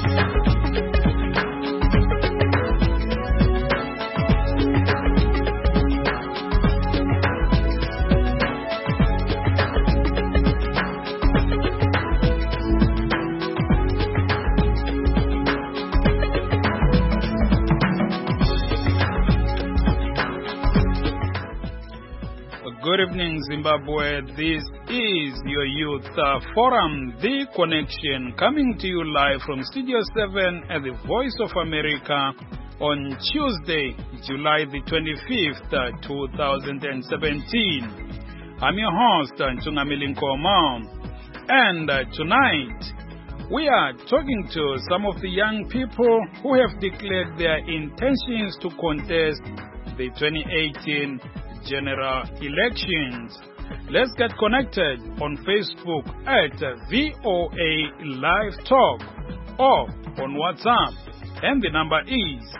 Good evening, Zimbabwe. This is your Youth Forum, The Connection, coming to you live from Studio 7 at the Voice of America on Tuesday, July the 25th, 2017. I'm your host, Nchungamili Nkomo, and tonight we are talking to some of the young people who have declared their intentions to contest the 2018 general elections. Let's get connected on Facebook at VOA Live Talk or on WhatsApp, and the number is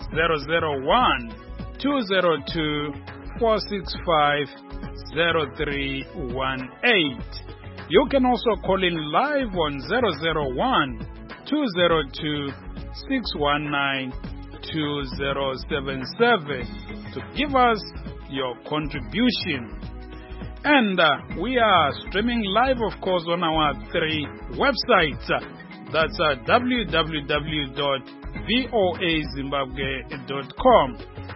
001-202-465-0318. You can also call in live on 001-202-619-2077 to give us your contribution. And we are streaming live, of course, on our 3 websites. That's www.voazimbabwe.com,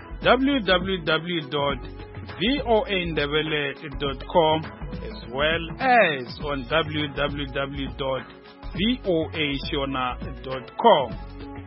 www.voandebele.com, as well as on www.voashona.com.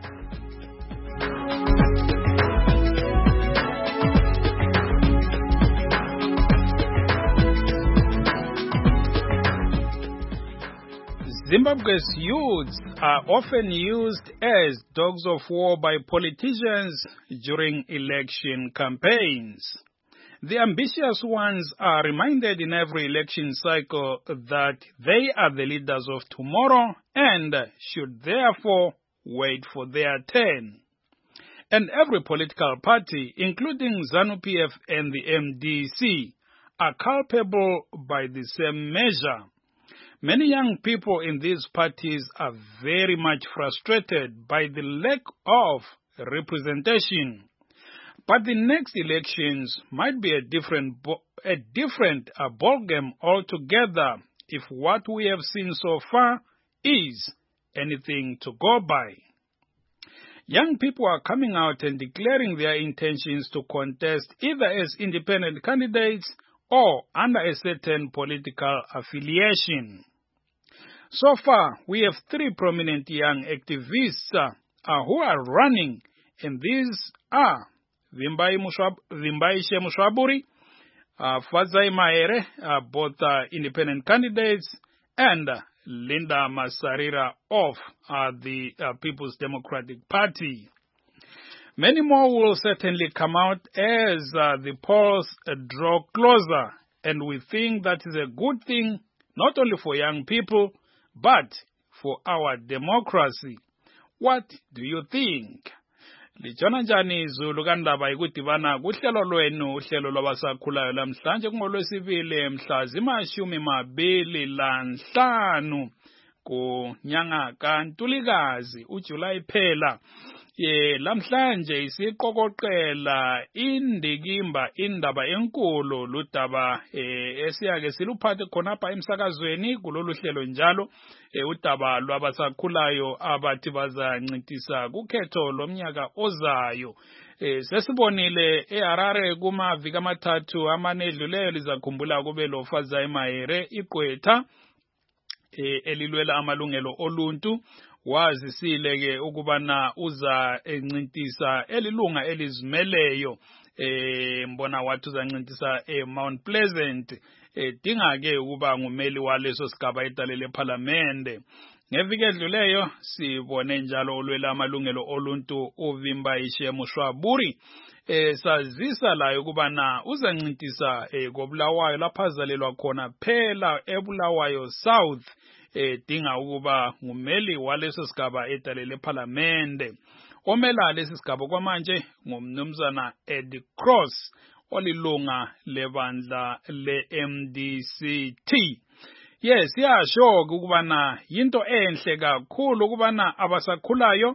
Zimbabwe's youths are often used as dogs of war by politicians during election campaigns. The ambitious ones are reminded in every election cycle that they are the leaders of tomorrow and should therefore wait for their turn. And every political party, including ZANU-PF and the MDC, are culpable by the same measure. Many young people in these parties are very much frustrated by the lack of representation. But the next elections might be a different ballgame altogether if what we have seen so far is anything to go by. Young people are coming out and declaring their intentions to contest either as independent candidates or under a certain political affiliation. So far, we have 3 prominent young activists who are running, and these are Vimbaishe Mushwaburi, Fadzai Mahere, both independent candidates, and Linda Masarira of the People's Democratic Party. Many more will certainly come out as the polls draw closer, and we think that is a good thing not only for young people, but for our democracy. What do you think? Lijona njani izulu kandaba ikudibana kuhlelo lwenu uhlelo lwabasakhulayo lamhlanje kungolwesibili mhla zima-25 kunyanga kaNtulikazi uJulayi phela. Lamhlanje isiqokoqela indikimba indaba enkulu ludaba esiyake siluphathe khonapha emsakazweni kulolu hlelo njalo udaba lwabasakhulayo abathi bazancintisa kukhetho lomnyaka ozayo. Sesibonile eHarare kumaviki amathathu amanedluleyo lizakhumbula kube lo Fadzai Mahere igqwetha elilwela amalungelo oluntu. Wazisile ke ukubana uza encintisa elilunga elizimeleyo mbona wathi uzancintisa Mount Pleasant dinga ke ukuba ngumeli waleso sigaba etalele eParliament. Ngeviki edluleyo sibone njalo olwela amalungelo oluntu uVimbaishe Mushwaburi sazisa layo ukubana uzancintisa koBulawayo lapha azalelwa khona phela eBulawayo South dinga ukuba ngumeli waleso sigaba etalele eParliament. Omela lesi sigaba kwamanje ngumnumzana Eddie Cross olilunga lebandla le-MDCT. Yes, yeah, sure ukubana into enhle kakhulu ukubana abasakhulayo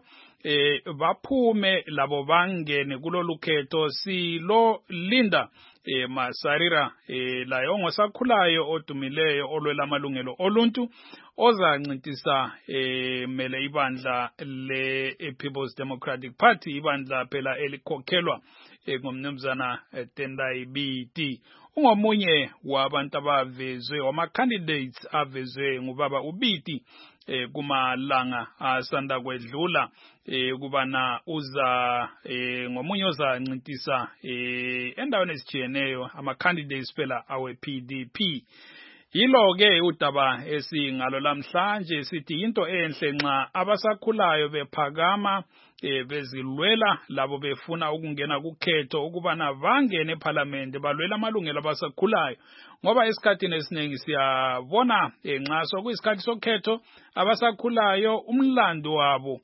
baphume labo bangene kulolu khetho silo Linda Masarira layo ngosakhulayo odumileyo olwela amalungelo oluntu ozancintisa mele ibandla le People's Democratic Party ibandla phela elikhokhelwa ngomnumzana Tendai Biti. Ungomunye wabantu abavezwe wama-candidates avezwe ngubaba uBiti kumalanga asanda kwedlula kubana uza ngomunye ozancintisa endaweni ezijiyeneyo ama-candidates phela awe-PDP. Yilo-ke udaba esingalo lamhlanje sithi into enhle nxa abasakhulayo bephakama bezilwela labo befuna ukungena kukhetho ukubana bangene eParliament balwela amalungelo abasakhulayo ngoba esikhathini esiningi siyabona nxa sokuyisikhathi sokhetho abasakhulayo umlando wabo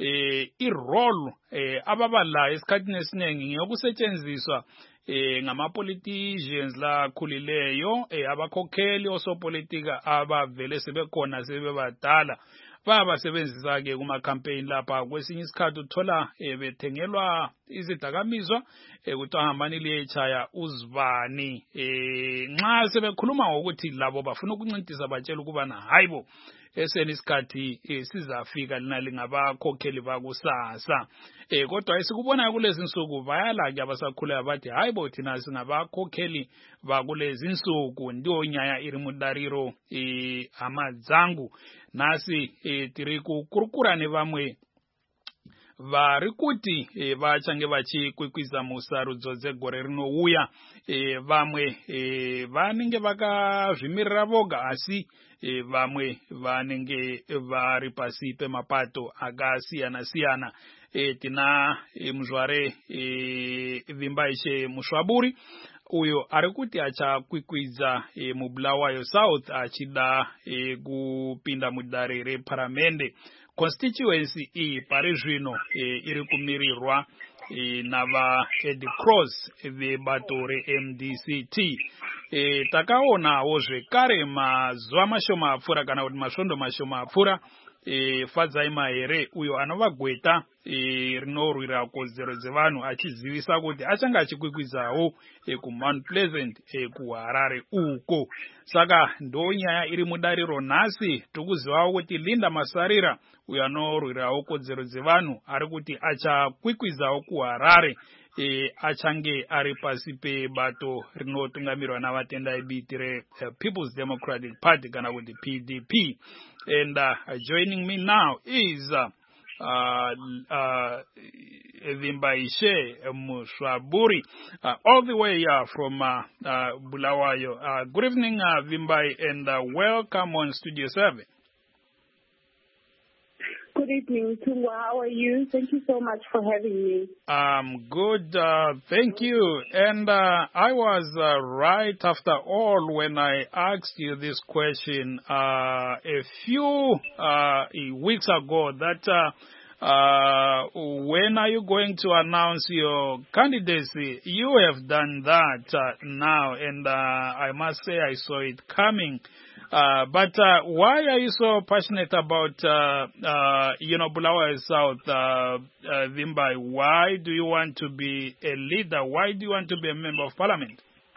i-role ababalayo esikhathini esiningi ngeyokusetshenziswa ngama-politicians lakhulileyo abakhokheli osopolitika abavele sebekhona sebebadala babasebenzisa-ke kuma-campaign lapha kwesinye isikhathi uthola bethengelwa izidakamizwa kuthiwa hambani liyechaya uzibani nxa sebekhuluma ngokuthi labo bafuna ukuncintisa batshela ukubana hayibo eseni isikhathi sizafika lina lingabakhokheli bakusasa kodwa esikubonayo kulezi insuku bayala-ke abasakhulayo bathi hayibo thina singabakhokheli bakulezi insuku ndiyo nyaya iri mudariro amadzangu nasi tiri kukurukurane vamwe vari kuti vachange vachikwikwidza musarudzo dzegore rinouya vamwe vanenge vakazvimirira voga asi vamwe vanenge vari pasi pemapato akasiyana-siyana tina muzvare Vimbaishe Muswaburi uyo ari kuti achakwikwidza muBulawayo South achida kupinda mudare reparamende. Constituency iyi pari zvino iri kumirirwa nava Eddie Cross vebato reMDCT. Takaonawo zvekare mazuva mashoma apfuura kana kuti masvondo mashoma apfuura Fadzai Mahere uyo anova gweta rinorwira kodzero dzevanhu achizivisa kuti achanga achikwikwidzawo kuMount Pleasant kuHarare uko. Saka ndonyaya iri mudariro nhasi tikuzivawo kuti Linda Masarira uyo anorwirawo kodzero dzevanhu ari kuti achakwikwidzawo kuHarare achange ari pasi pebato rinotungamirwa navatendai Biti People's Democratic Party kana kuti PDP. And joining me now is Vimbaishe Muswaburi, all the way from Bulawayo. Good evening, Vimbai, and welcome on Studio 7. Good evening, Tungwa. How are you? Thank you so much for having me. Good. Thank you. And I was right after all when I asked you this question a few weeks ago that when are you going to announce your candidacy? You have done that now, and I must say I saw it coming. But why are you so passionate about, Bulawayo South, Vimbai? Why do you want to be a leader? Why do you want to be a member of parliament?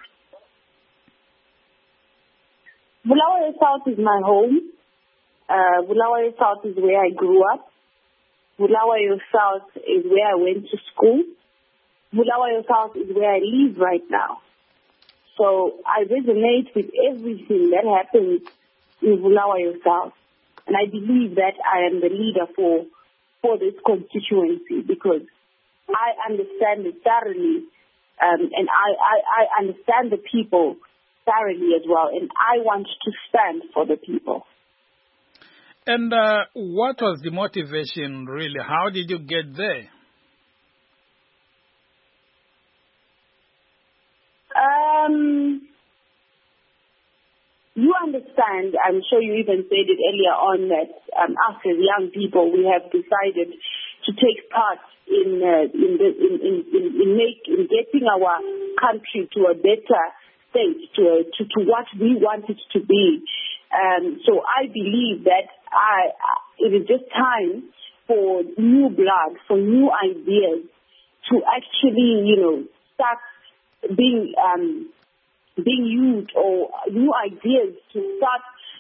Bulawayo South is my home. Bulawayo South is where I grew up. Bulawayo South is where I went to school. Bulawayo South is where I live right now. So I resonate with everything that happens in Bulawayo South. And I believe that I am the leader for this constituency because I understand it thoroughly. And I understand the people thoroughly as well. And I want to stand for the people. And what was the motivation, really? How did you get there? You understand, I'm sure you even said it earlier on, that us as young people, we have decided to take part in getting our country to a better state, to what we want it to be. So I believe that it is just time for new blood, for new ideas to actually, start being used, or new ideas to start,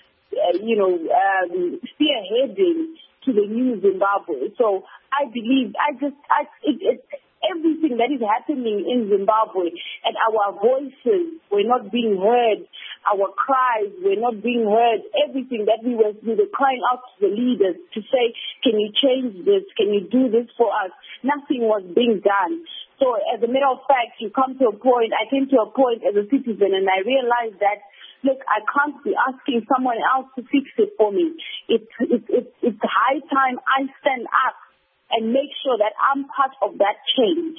spearheading to the new Zimbabwe. So I believe, everything that is happening in Zimbabwe, and our voices were not being heard, our cries were not being heard, everything that we were crying out to the leaders to say, can you change this, can you do this for us? Nothing was being done. So as a matter of fact, I came to a point as a citizen, and I realized that, look, I can't be asking someone else to fix it for me. It's high time I stand up and make sure that I'm part of that change.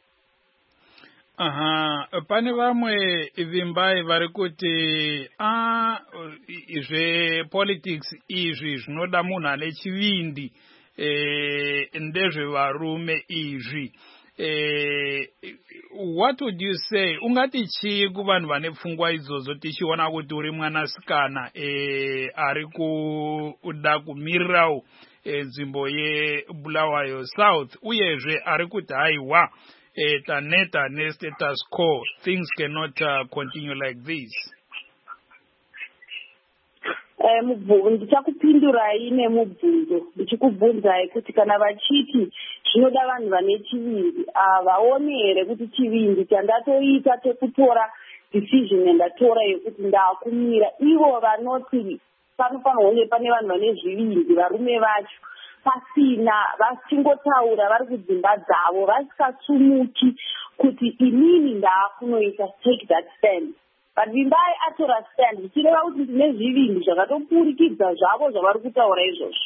Pane vamwe Vimbai vari kuti izve politics izvi zvinoda munhu ane chivindi ndezvevarume izvi. What would you say? Ungati chii kuvanhu vane pfungwa idzodzo tichiona kuti uri mwanasikana ari kuda kumirirawo nzvimbo yeBulawayo South, uyezve ari kuti haiwa taneta nestatus quo, things cannot continue like this. Ndichakupindurai nemubvunzo ndichikubvunzai kuti kana vachiti zvinoda vanhu vane chivindi, vaone here kuti chivindi chandatoita tekutora decision yandatora yekuti ndakumira, ivo vanoti panofanirwa kunge pane vanhu vane zvivindi, varume vacho, pasina, vachingotaura vari kudzimba dzavo, vasikatsumuki kuti inini ndaakunoita, take that stand. But Vimbai atora stand, zvichireva kuti ndine zvivindi zvakatopurikidza zvavo zvavari kutaura izvozvo.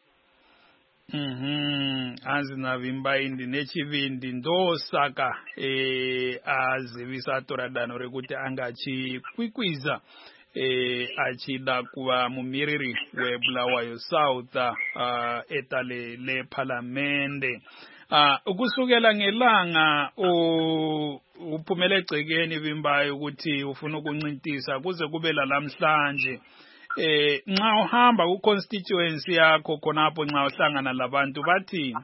Hanzi naVimbai ndine chivindi, ndosaka azivisa atora danho rekuti anga achikwikwiza achida kuva mumiriri weBulawayo South etale lePhalamende. Ukusukela ngelanga uphumele egcekeni Vimbai ukuthi ufuna ukuncintisa kuze kube lalamhlanje. Nxa uhamba ku-constituency yakho khonapho nxa uhlangana labantu bathini?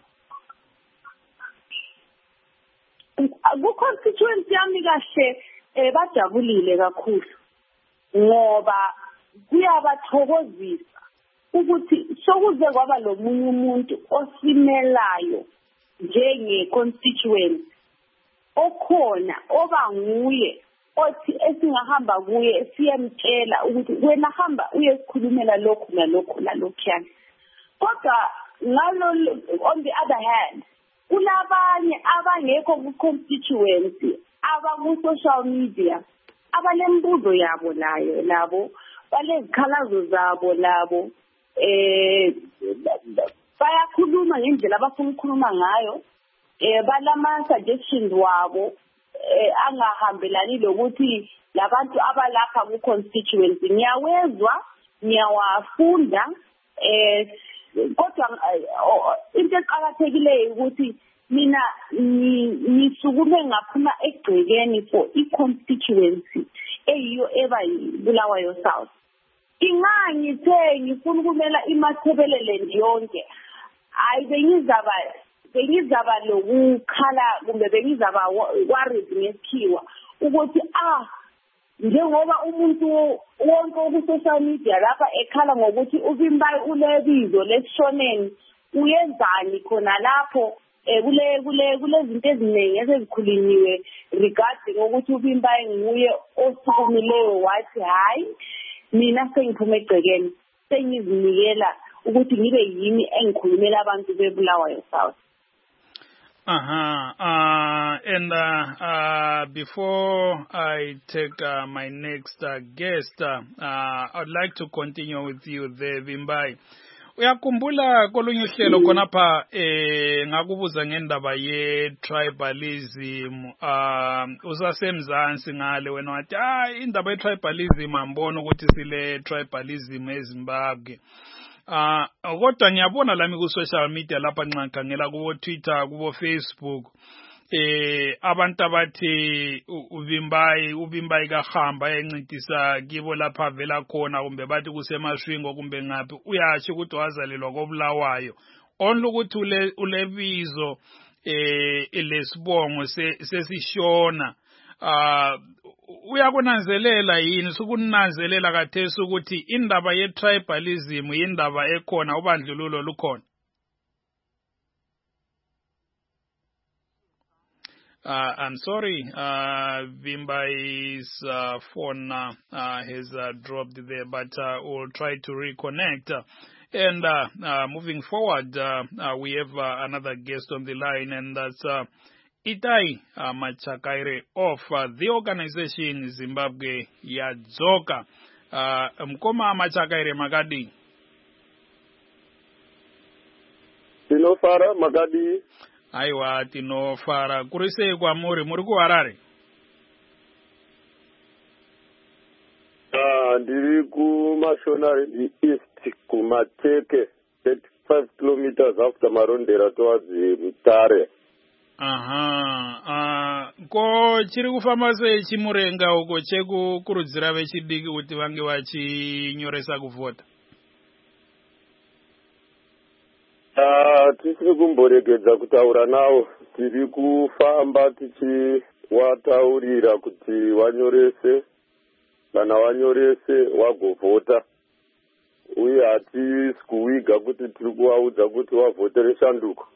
Ku-constituency yami kahle bajabulile kakhulu, ngoba kuyabathokozisa ukuthi sokuze kwaba lomunye umuntu osimelayo njenge-constituency okhona, oba nguye othi esingahamba kuye siyamtshela ukuthi wena hamba uyesikhulumela lokhu nalokhu nalokhuyana. Kodwa on the other hand, kulabanye abangekho ku-constituency abaku-social media abanembuzo yabo layo labo, balezikhalazo zabo labo, bayakhuluma ngendlela abafuna ukukhuluma ngayo, balama-suggestions wabo angahambelani lokuthi labantu abalapha ku-constituency ngiyawezwa, ngiyawafunda, kodwa into eqakathekileyo ukuthi mina ngisukume ngaphuma egcekeni for i-constituency eyiyo eba yiBulawayo South. Ingangithe ngifuna ukumela iMathebeleland yonke, hayi bengizaba lokukhala kumbe bengizaba worried ngesikhiwa ukuthi njengoba umuntu wonke ku-social media lapha ekhala ngokuthi uVimbai ulebizo lesishoneni, uyenzani khona lapho kulezinto eziningi esezikhulunyiwe regarding ukuthi uVimbai nguye osukumileyo wathi hayi mina sengiphume egcekeni, sengizinikela ukuthi ngibe yimi engikhulumela abantu beBulawayo South. And before I take my next guest, I'd like to continue with you there, Vimbai. Uyakhumbula kolunye uhlelo khonapha ngakubuza ngendaba ye-tribalism, usasemzansi ngale wena wathi indaba ye-tribalism ambona ukuthi sile tribalism eZimbabwe. Kodwa ngiyabona lami ku-social media lapha nxa ngikhangela kubo Twitter, kubo Facebook, abantu abathi ubimbayi kahamba encintisa kibo lapha vela khona kumbe bathi kusemashwingo kumbe ngaphi uyasho ukuthi wazalelwa koBulawayo only ukuthi ulebizo lesibongo sesishona uyakunanzelela yini sukunanzelela kathesi ukuthi indaba ye-tribalism indaba ekhona ubandlululo lukhona? I'm sorry, Vimbai's phone has dropped there, but we'll try to reconnect. And moving forward, we have another guest on the line, and that's Itai Machakaire of the organization Zimbabwe Yadzoka. Mkoma Machakaire Magadi. Tinofara Magadi. Aiwa tinofara. Kurise kwa muri ku Harare? Ndiri kuMashonari East kuMateke 35 kilometers after Marondera towards Mutare. Ko chiri kufamba sei chimurenga uko chekukurudzira vechidiki kuti vange vachinyoresa kuvhota? Tisiri kumboregedza kutaura navo, tiri kufamba tichiwataurira kuti wanyorese, kana wanyorese wagovhota. Uye hatisi kuwiga kuti tiri kuvaudza kuti wavhotere shanduko.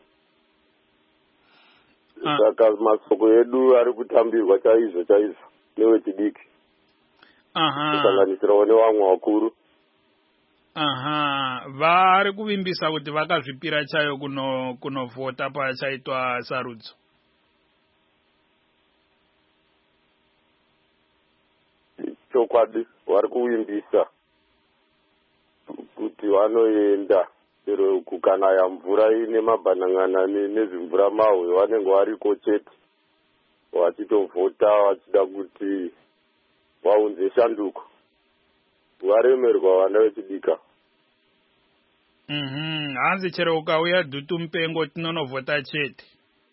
Saka masoko edu ari kutambirwa chaizvo nevechidiki. Kusanganisirawo nevamwe vakuru. Vari kuvimbisa kuti vakazvipira chayo kunovhota pachaitwa sarudzo. Chokwadi vari kuvimbisa kuti vanoenda chero kukanaya mvura ine mabhanang'ana nezvimvura mahwe vanenge variko chete vachitovhota vachida kuti vaunze shanduko. Varemerwa vana vechidika. Hanzi chero ukauya dhutu mupengo tinonovhota chete.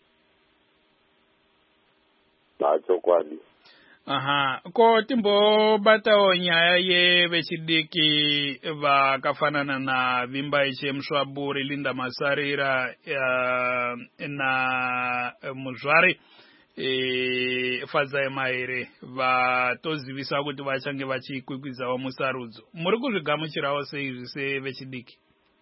Chokwadi. Ko timbobatawo nyaya yevechidiki vakafanana naVimbai Muswaburi, Linda Masarira na Muzvare Fadzai Maere vatozivisa kuti vachange vachikwikwizawo musarudzo. Muri kuzvigamuchirawo sei sevechidiki?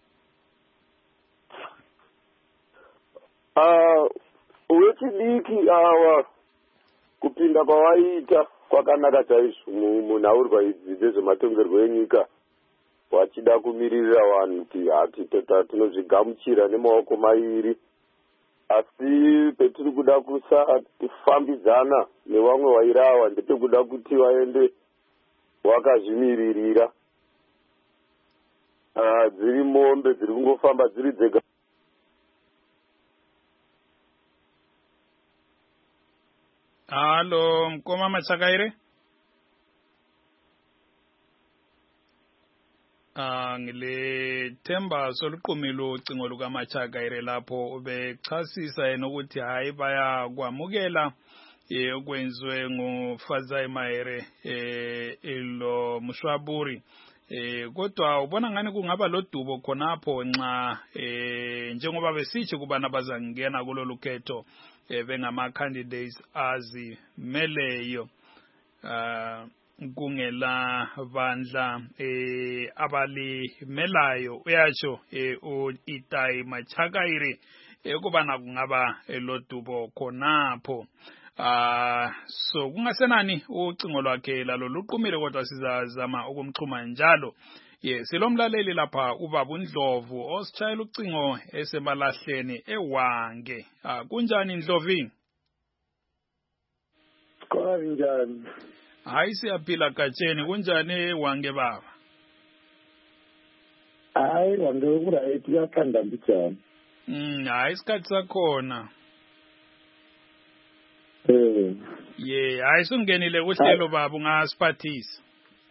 Vechidiki ava kupinda kwavaita kwakanaka chaizvo munhaurirwa idzi dzezvematongerwo enyika, vachida kumiririra vanhu kuti tinozvigamuchira nemaoko mairi, asi petiri kuda kufambidzana nevamwe vairava ndepekuda kuti vaende vakazvimiririra. Dziri mombe dziri kungofamba dziri dzega. Halo, Mkoma Machakaire? Ngile themba soluqumilo ucingo lukaMachakaire lapho ubechasisa yena ukuthi hayi baya kwamukela okwenzwe nguFadzai Maere lo Muswaburi. Kodwa ubona ngani kungaba lodubo khonapho nxa njengoba besithi kubana bazangena kulolu khetho bengama candidates azimeleyo kungela bandla abalimelayo uyatsho Itai Machakaire kubana kungaba lodubo khonapho. So kungasenani ucingo lwakhe lalo luqumile kodwa sizazama ukumxhuma njalo. Silomlaleli lapha ubaba uNdlovu ositshayela ucingo esemalahleni eWange. Kunjani Ndlovu? Kunjani? Hayi siyaphila Gatsheni, kunjani eWange baba? Hayi Wange kuright kuyakhanda mbijani. Hayi isikhathi sakhona. Hayi sungenile kuhlelo baba ungasiphathisa.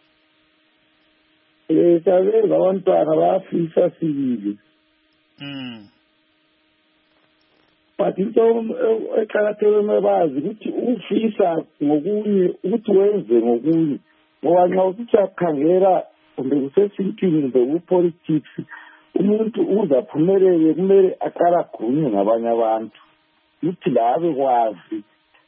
Sabe abantwana bafisa sibili. but into eqakatheke mebazi ukuthi ufisa ngokunye ukuthi wenze ngokunye ngoba nxa uthi uyakhangela kumbe kusesintwini kumbe kupolitics umuntu uzaphumelele kumele aqala akhulume ngabanye abantu ukuthi la abekwazi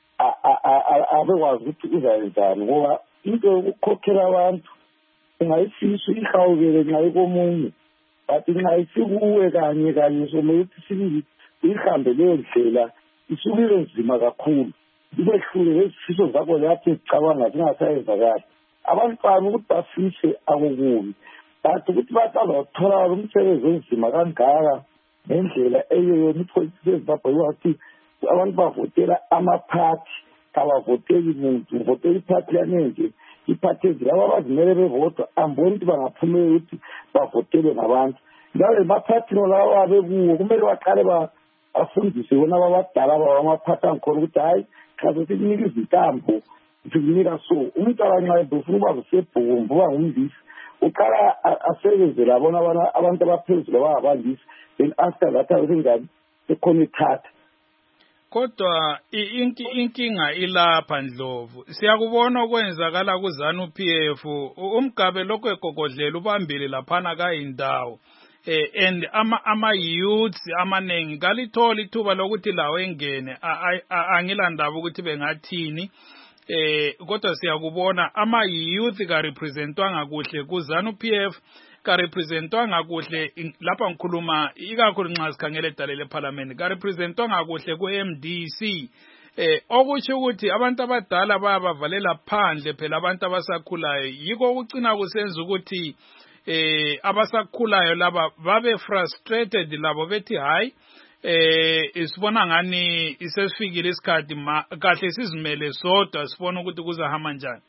ukuthi uzayenzani ngoba into yokukhokhela abantu ungayifisa uyihawukele nxa ikomunye but nxa isikuwe kanye somele ukuthi sibili uyihambe leyo ndlela isukile nzima kakhulu ibehlule lezifiso zakho lapho zicabanga zingasayenzakali abantwana ukuthi bafise akukubi but ukuthi bazathola umsebenzi onzima kangaka ngendlela eyeyona ipolitiki eZimbabwe wathi abantu bavotela amaphathi abavoteli muntu uvotela iphathi yanenje iphathi ezilabo abazimele bevota amboni ukuthi bangaphumelela ukuthi bavotelwe ngabantu ngabe amaphathi lawo abekuwo kumele baqale bafundise bona abadala bamaphathi angikhona ukuthi hayi khaze sikunika izintambo sikunika so umuntu abancane ufuna uba usebhombo uba ngumlisi uqala asebenze labona abantu abaphezulu abangabandisi then after that awusengani ekhona ithatha kodwa inkinga ilapha Ndlovu siyakubona okwenzakala kuZANU-PF umgabe lokho egogodlela ubambile laphana kayindawo and ama-youths amaningi kalithola ithuba lokuthi lawo engene angilandaba ukuthi bengathini kodwa siyakubona ama-youth karepresentwanga kuhle kuZANU-PF karepresentwanga kuhle lapha ngikhuluma ikakhulu nxa sikhangele edale leParliament karepresentwanga kuhle ku-MDC okusho ukuthi abantu abadala bayabavalela phandle phela abantu abasakhulayo yiko ukucina kusenza ukuthi abasakhulayo laba babe frustrated labo bethi hayi isibona ngani isesifikile isikhathi kahle sizimele sodwa sibona ukuthi kuzahamba njani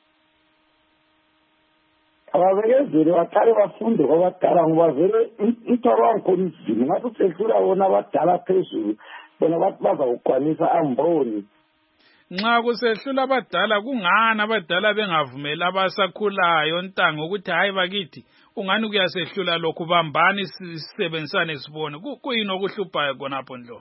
ababekezeli baqale bafunde kwabadala ngoba vele umthwalo wangikhona inzima ngathi usehlula bona abadala phezulu bona bathi bazawugwanisa amboni nxa kusehlula abadala kungani abadala bengavumeli abasakhulayo ntanga ukuthi hayi bakithi ungani kuyasehlula lokhu bambani sisebenzisane sibone kuyini okuhluphayo khonapho Ndlovu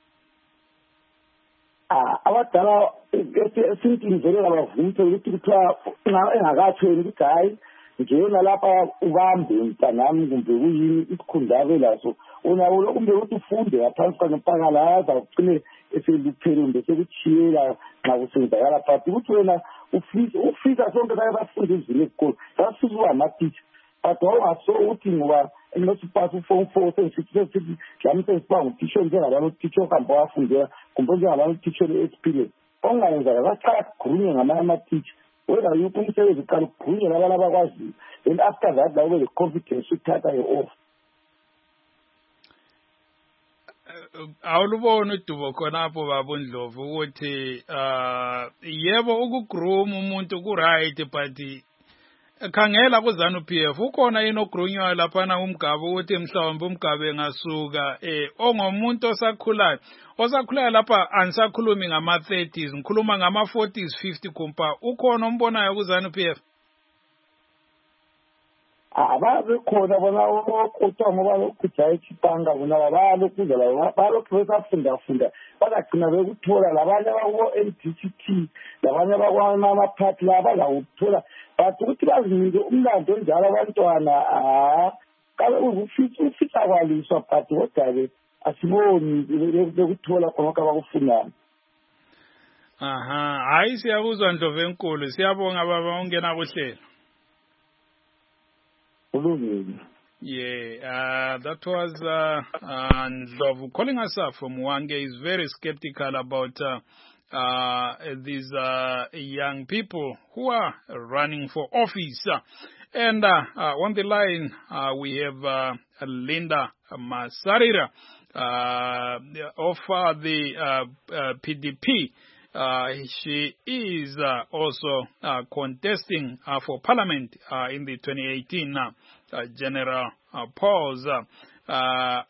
abadala esintini vele abavumile ukuthi kuthiwa engakathweni ukuthi hayi njena lapha ubambe mntanami kumbe kuyini isikhundave laso unawo kumbe ukuthi ufunde ngaphansi kwempangala azawugcine eseluphele kumbe sekuchiyela nxa kusenzakala but ukuthi wena ufisa sonke bafunde izinto ezikolo sasifisa uba amateacher but wawungaso ukuthi ngoba enosipasa u-form 4 sengisithi lami sengisiba ngutitsha njengabanye utitsha ohamba wafundela kumbe njengabanye utitsha le-experience okungayenzaka baqala kukhulunywe ngamanye amatitsha whether yuphi umsebenzi uqala ukukhulunywe labantu abakwaziyo then after that la ube le-confidence uthatha ye-off awulubona udubo khonapho baba Ndlovu ukuthi yebo ukugruma umuntu ku-right but khangela kuZANU-PF ukhona yini ogrunywayo laphana umgaba ukuthi mhlawumbe umgaba engasuka ongomuntu osakhulayo lapha anisakhulumi ngama-30s ngikhuluma ngama-40s 50 kumpa ukhona ombonayo kuZANU-PF ababekhona bona okuthiwa ngoba lokhujayi ichipanga bona bayalokhuza labo balokhu besafundafunda bazagcina bekuthola labanye abako-MDCT labanye abakwamaphathi la bazawuthola but ukuthi bazinike umlando onjalo abantwana ufisa kwaliswa but kodwa-ke asiboni bekuthola khonokho abakufunayo hayi siyakuzwa Ndlovu enkulu siyabonga baba ungena kuhlelo Yeah, that was Ndlovu calling us up from Hwange. He's very skeptical about these young people who are running for office. And on the line, we have Linda Masarira of the PDP. She is also contesting for Parliament in the 2018 general polls.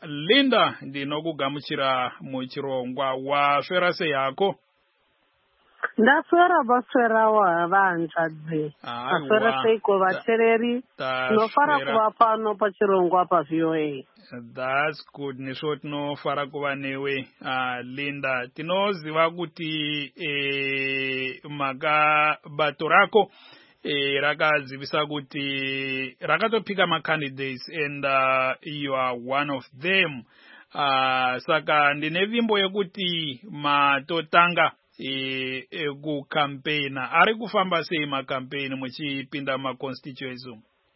Linda, ndinokugamuchira muchirongwa wa ferase yako. ndaswera baswerawo vanzvadzi aswera seiko vateereri tinofara kuva pano pachirongwa paVOA. That's good. Nisho tinofara kuva newe Linda. Tinoziva kuti bato rako rakazivisa kuti rakatopika macandidates and you are one of them. Saka ndine vimbo yekuti matotanga kukampena ari kufamba sei makampeni muchipinda maconstituency.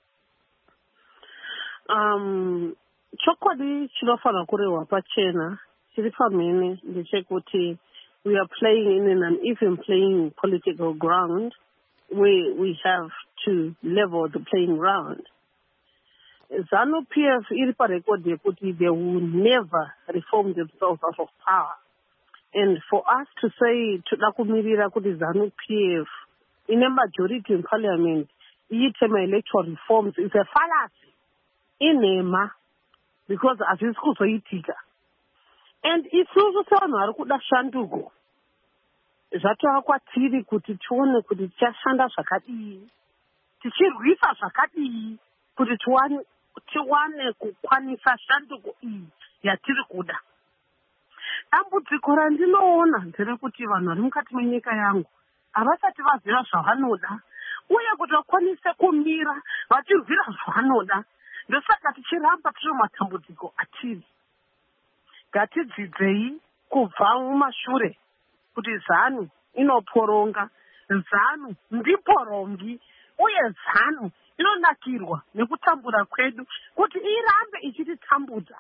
Chokwadi chinofana kurehwa pachena chiri pamhene ndechekuti we are playing in an even playing political ground where we have to level the playing ground. ZANU-PF iri parecord yekuti they will never reform themselves out of power. And for us to say toda kumirira kuti ZANU-PF in a majority in parliament iite electoral reforms is a fallacy inema because hazvisi kuzoitika. And isusu sevanhu vari kuda shanduko zvatova kwatiri kuti tione kuti tichashanda zvakadii, tichirwisa zvakadii kuti tiwane kukwanisa shanduko iyi yatiri kuda. Dambudziko randinoona nderekuti vanhu vari mukati menyika yangu havasati vaziva zvavanoda uye kuti vakwanise kumira vachirwira zvavanoda. Ndosaka tichiramba tiri matambudziko atiri. Ngatidzidzei kubva mumashure kuti ZANU inoporonga, ZANU ndiporongi, uye ZANU inonakirwa nekutambura kwedu kuti irambe ichititambudza.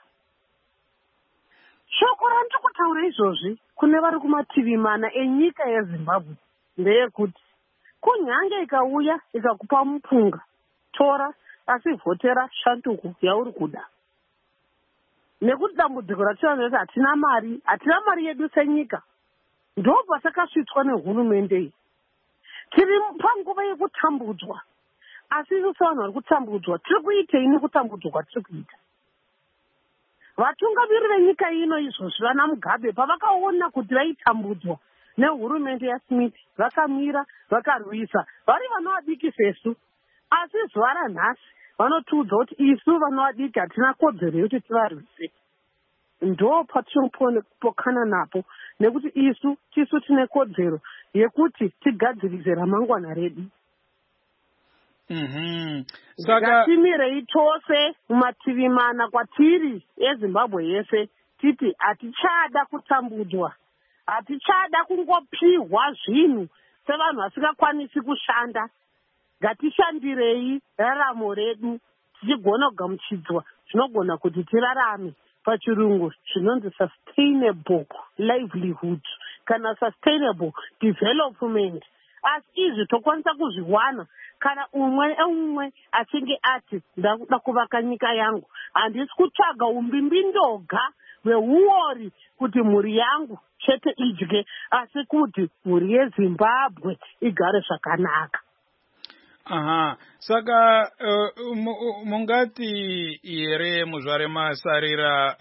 Shoko randiri kutaura izvozvi kune vari kumativi mana enyika yeZimbabwe ndeyekuti kunyange ikauya ikakupa mupunga, tora asi vhotera shanduko yauri kuda. Nekuti dambudziko ratinazvo hatina mari yedu senyika. Ndobva takasvitswa nehurumende iyi. Tiri panguva yekutambudzwa. Asi isu sevanhu vari kutambudzwa, tiri kuitei nekutambudzwa kwatiri kuita? Vatungamiri venyika ino izvozvi vana Mugabe pavakaona kuti vaitambudzwa nehurumende yaSmith vakamira vakarwisa. Vari vanovadiki sesu. Asi zuva ranhasi vanotiudza kuti isu vanovadiki hatina kodzero yekuti tivarwise. Ndo patinopokana napo nekuti tisu tine kodzero yekuti tigadzirise ramangwana redu. Ngatimirei tose mumativi mana kwatiri eZimbabwe yese titi hatichada kutambudzwa, hatichada kungopiwa zvinhu sevanhu vasingakwanisi kushanda. Ngatishandirei raramo redu tichigona kugamuchidzwa zvinogona kuti tirarame pachirungu zvinonzi sustainable livelihood kana sustainable development. Asi izvi tokwanisa kuzviwana kana umwe achinge ati ndakuda kuvaka nyika yangu, handisi kutsvaga umbimbi ndoga hweuori kuti mhuri yangu chete idye, asi kuti mhuri yeZimbabwe igare zvakanaka. Saka mungati here muzvare masarira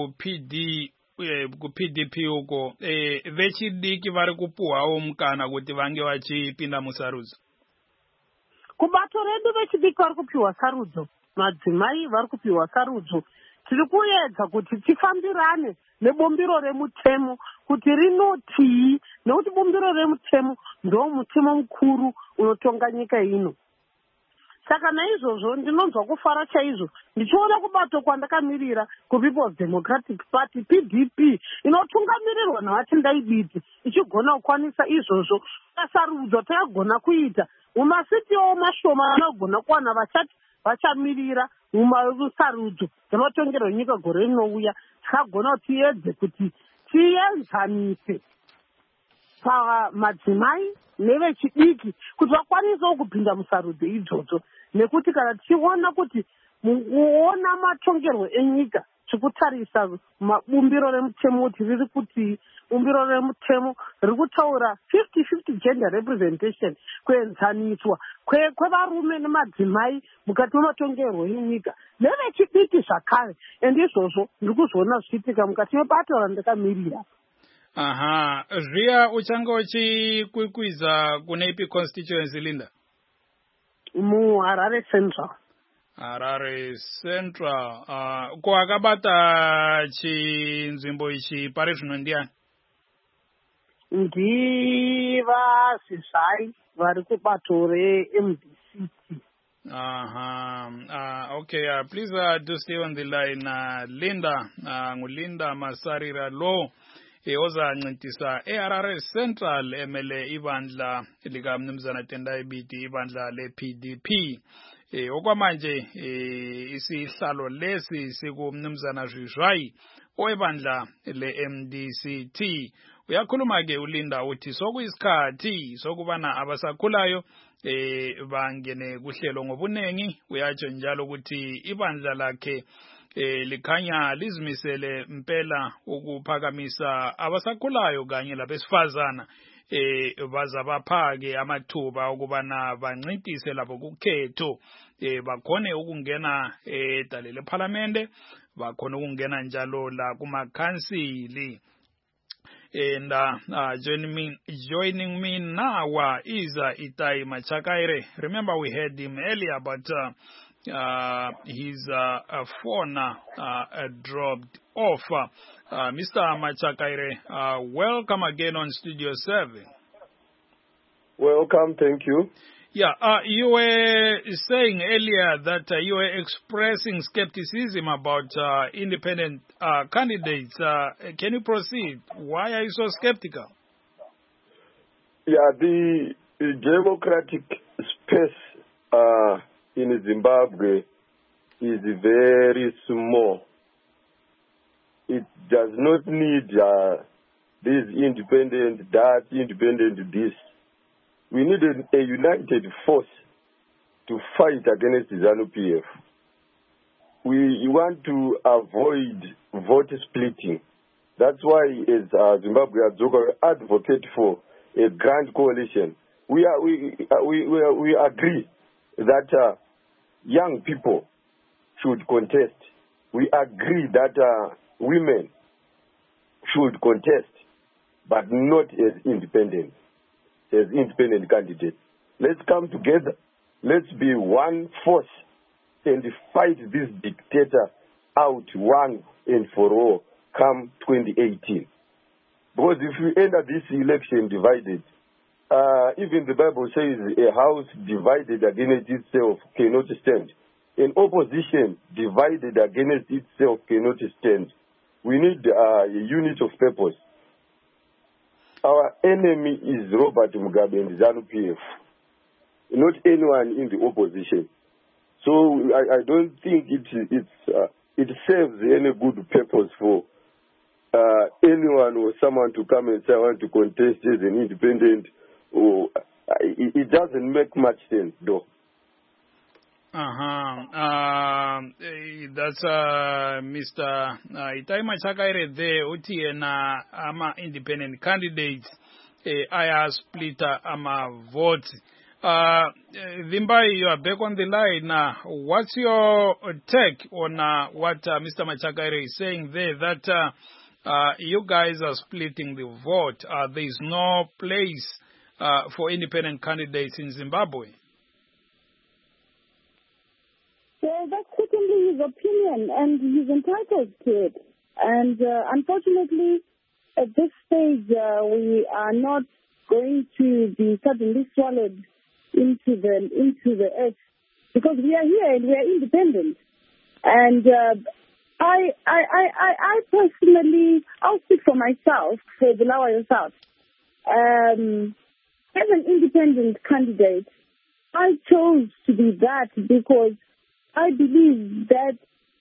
ku-PDP uko vechidiki vari kupuhwawo mukana kuti vange vachipinda musarudzo? Kubato redu vechidiki vari kupiwa sarudzo, madzimai vari kupiwa sarudzo. Tiri kuedza kuti tifambirane nebombiro remutemo kuti rinotii, nekuti bombiro remutemo ndo mutemo mukuru unotonga nyika ino. Saka naizvozvo ndinonzwa kufara chaizvo ndichiona kubato kwandakamirira kuPeople's Democratic Party PDP inotungamirirwa naVatendai Biti ichigona kukwanisa izvozvo. Sarudzo takagona kuita mumasitiwo mashoma anogona kuwana vachati vachamirira mumasarudzo dzematongerwo nyika gore rinouya. Takagona kuti tiedze kuti tienzanise pamadzimai nevechidiki kuti vakwanisewo kupinda musarudzo idzodzo. Nekuti kana tichiona kuti mukuona matongerwo enyika tikutarisa mabumbiro remutemo kuti riri kuti bumbiro remutemo riri kutaura 50-50 gender representation, kuenzaniswa kwevarume nemadzimai mukati mematongerwo enyika nevechidiki zvakare. Ende izvozvo ndiri kuzoona zvichiitika mukati mebato randakamirira. Aha, Ria uchangochi kwikwiza kunepi constituency Linda? Mu Harare Central. Harare Central. Kwa akabata nzvimbo ichi pari zvino ndiani? Ndiva Sisai vari kubato reMDCT. Okay, please do stay on the line. Linda, ngulinda Masarira lo oza ncintisa eHarare Central emele ibandla likamnumzana Tendai Biti, ibandla le-PDP. Okwamanje isihlalo lesi sikumnumzana Zhizhwayi owebandla le-MDCT. Uyakhuluma ke ulinda uthi sokuyisikhathi sokubana abasakhulayo bangene kuhlelo ngobunengi. Uyatsho njalo ukuthi ibandla lakhe likhanya lizimisele impela ukuphakamisa abasakhulayo kanye labesifazana bazabaphake amathuba ukubana bancintise labo kukhetho bakhone ukungena edale leParliament, bakhone ukungena njalo la kumakhansili. And joining me now is Itai Machakaire. Remember we had him earlier, but his phone dropped off. Mr. Machakaire, welcome again on Studio 7. Welcome, thank you. Yeah, you were saying earlier that you were expressing skepticism about independent candidates. Can you proceed? Why are you so skeptical? Yeah, the democratic space in Zimbabwe is very small. It does not need this independent, that independent, this. We need a united force to fight against ZANU-PF. We want to avoid vote splitting. That's why, as Zimbabwe Adzoka advocate for a grand coalition, we agree that young people should contest. We agree that women should contest, but not as independent candidates. Let's come together. Let's be one force and fight this dictator out one and for all come 2018. Because if we enter this election divided, even the Bible says a house divided against itself cannot stand. An opposition divided against itself cannot stand. We need a unit of purpose. Our enemy is Robert Mugabe and ZANU-PF, not anyone in the opposition. So I don't think it serves any good purpose for anyone or someone to come and say I want to contest as an independent. Or it doesn't make much sense, though. That's Mr. Itai Machakaire there, Utiena ama independent candidates, aya splitter ama vote. Vimbai, you are back on the line. What's your take on what Mr. Machakaire is saying there, that you guys are splitting the vote? There is no place for independent candidates in Zimbabwe? Well, that's certainly his opinion, and he's entitled to it. And unfortunately, at this stage, we are not going to be suddenly swallowed into the earth, because we are here and we are independent. And I personally, I'll speak for myself, for Bulawayo South. As an independent candidate, I chose to be that because I believe that